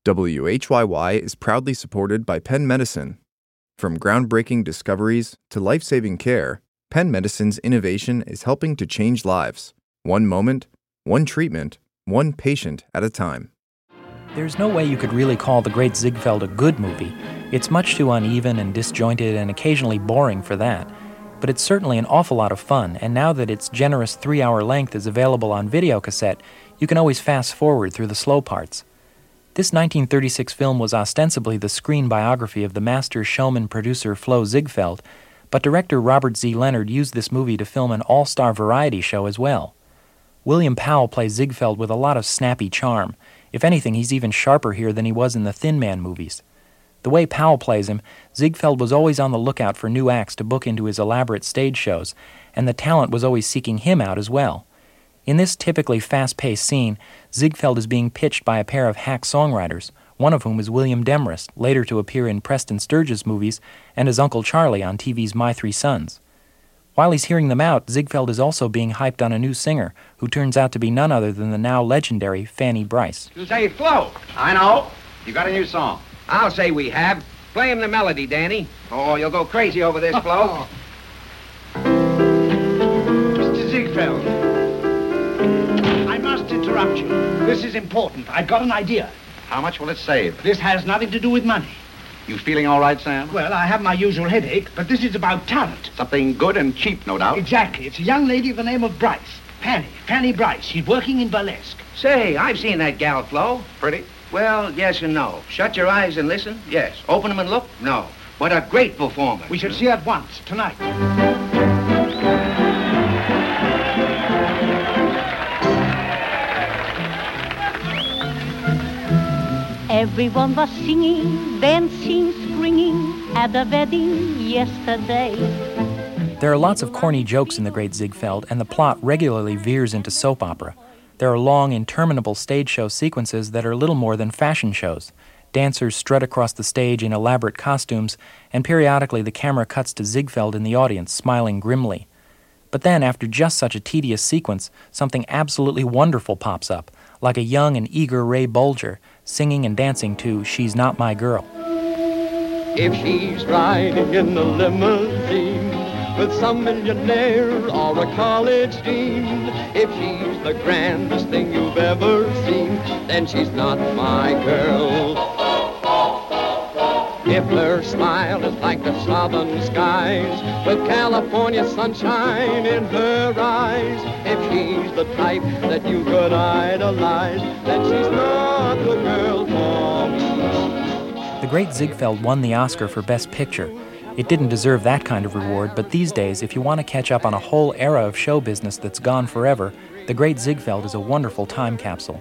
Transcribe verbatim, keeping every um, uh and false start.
W H Y Y is proudly supported by Penn Medicine. From groundbreaking discoveries to life-saving care, Penn Medicine's innovation is helping to change lives, one moment, one treatment, one patient at a time. There's no way you could really call The Great Ziegfeld a good movie. It's much too uneven and disjointed and occasionally boring for that. But it's certainly an awful lot of fun, and now that its generous three-hour length is available on videocassette, you can always fast-forward through the slow parts. This nineteen thirty-six film was ostensibly the screen biography of the master showman-producer Flo Ziegfeld, but director Robert Z. Leonard used this movie to film an all-star variety show as well. William Powell plays Ziegfeld with a lot of snappy charm. If anything, he's even sharper here than he was in the Thin Man movies. The way Powell plays him, Ziegfeld was always on the lookout for new acts to book into his elaborate stage shows, and the talent was always seeking him out as well. In this typically fast-paced scene, Ziegfeld is being pitched by a pair of hack songwriters, one of whom is William Demarest, later to appear in Preston Sturges movies and as Uncle Charlie on T V's My Three Sons. While he's hearing them out, Ziegfeld is also being hyped on a new singer, who turns out to be none other than the now legendary Fanny Brice. You say Flo. I know. You got a new song. I'll say we have. Play him the melody, Danny. Oh, you'll go crazy over this, Flo. Mister Ziegfeld, I must interrupt you. This is important. I've got an idea. How much will it save? This has nothing to do with money. You feeling all right, Sam? Well, I have my usual headache, but this is about talent. Something good and cheap, no doubt. Exactly. It's a young lady of the name of Brice. Fanny. Fanny Brice. She's working in burlesque. Say, I've seen that gal, Flo. Pretty? Well, yes and no. Shut your eyes and listen? Yes. Open them and look? No. But a great performer. We should see her at once, tonight. Everyone was singing, dancing, springing at the wedding yesterday. There are lots of corny jokes in The Great Ziegfeld, and the plot regularly veers into soap opera. There are long, interminable stage show sequences that are little more than fashion shows. Dancers strut across the stage in elaborate costumes, and periodically the camera cuts to Ziegfeld in the audience, smiling grimly. But then, after just such a tedious sequence, something absolutely wonderful pops up, like a young and eager Ray Bolger, singing and dancing to She's Not My Girl. If she's riding in the limousine with some millionaire or a college dean, if she's the grandest thing you've ever seen, then she's not my girl. If her smile is like the southern skies with California sunshine in her eyes, if she's the type that you could idolize, then she's not the girl for me. The Great Ziegfeld won the Oscar for Best Picture. It didn't deserve that kind of reward, but these days, if you want to catch up on a whole era of show business that's gone forever, The Great Ziegfeld is a wonderful time capsule.